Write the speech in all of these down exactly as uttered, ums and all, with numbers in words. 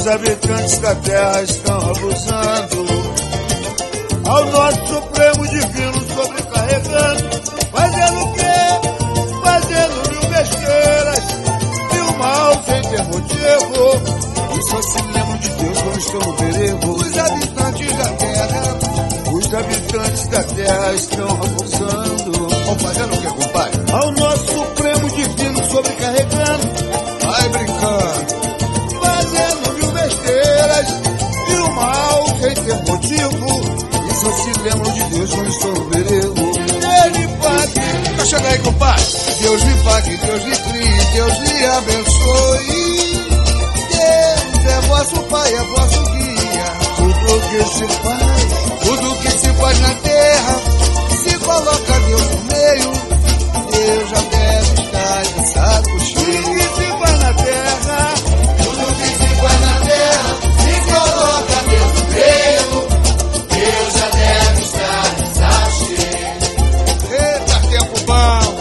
Os habitantes da terra estão abusando, ao nosso Supremo Divino sobrecarregando, fazendo o quê? Fazendo mil besteiras e o mal sem ter motivo. E só se lembram de Deus quando estão no perigo. Os habitantes da terra, os habitantes da terra estão abusando. Vão fazendo o quê, compadre? Ao nosso Supremo Divino sobrecarregando, Vai brincando. fazendo mil besteiras e o mal sem ter motivo. E só se lembram de Deus quando estão no perigo. Ele pague. Então chega aí, compadre. Deus lhe pague, Deus lhe crie, Deus lhe abençoe. Deus é vosso Pai, é vosso guia. Tudo que se faz, tudo que se faz na terra, se coloca Deus no meio, Deus já deve estar de saco cheio. Tudo que se faz na terra, tudo que se faz na terra, se coloca Deus no meio, Deus já deve estar de saco cheio. Eita, tempo bom.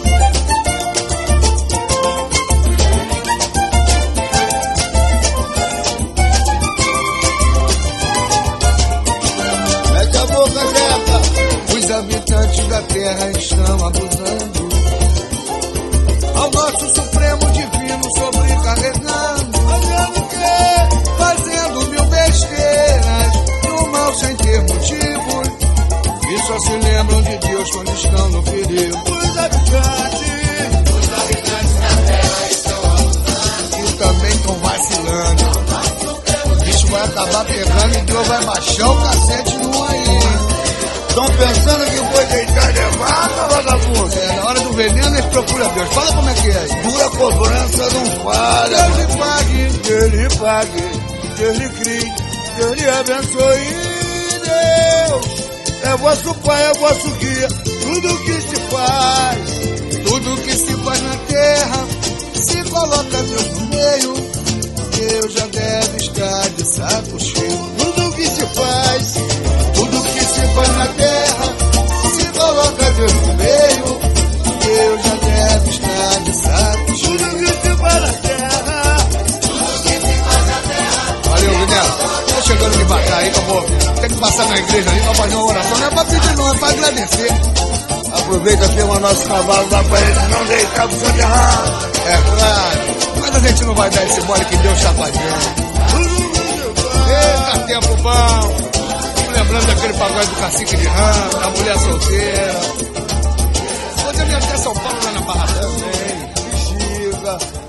Mete a boca, Zeca. Os habitantes da terra estão abusando, ao nosso Supremo Divino sobrecarregando. Fazendo o quê? Fazendo mil besteiras e o mal sem ter motivo. E só se lembram de Deus quando estão no perigo. Os habitantes, os habitantes da terra estão abusando E também estão vacilando. O bicho vai acabar pegando e Deus vai baixar o cacete no aí. Estão pensando que foi deitar de vaca, vagabundo? É, na hora do veneno eles procuram Deus. Fala como é que é. Dura cobrança não falha. Deus lhe pague, Deus lhe pague, Deus lhe crie, Deus lhe abençoe. Deus é vosso Pai, é vosso guia. Tudo que se faz, Tudo que se faz na terra, se coloca Deus no meio, Deus já deve estar de saco cheio. Tudo que se faz, tudo que se faz na terra, se coloca Deus no meio, Deus já deve estar de saco cheio. Tudo que se faz na terra, tudo que se faz na terra. valeu, Guilherme. Tô chegando devagar aí, acabou. Tem que passar na igreja aí pra fazer uma oração. Não é pra pedir não, é pra agradecer. Aproveita que o nosso cavalo dá pra ele não deitar pro seu errado. É claro. Mas a gente não vai dar esse mole que Deus tá fazendo. Eita, tempo bom. Lembrando daquele pagode do cacique de rã, da mulher solteira. Podemos ir até São Paulo lá na Barra também. Bexiga.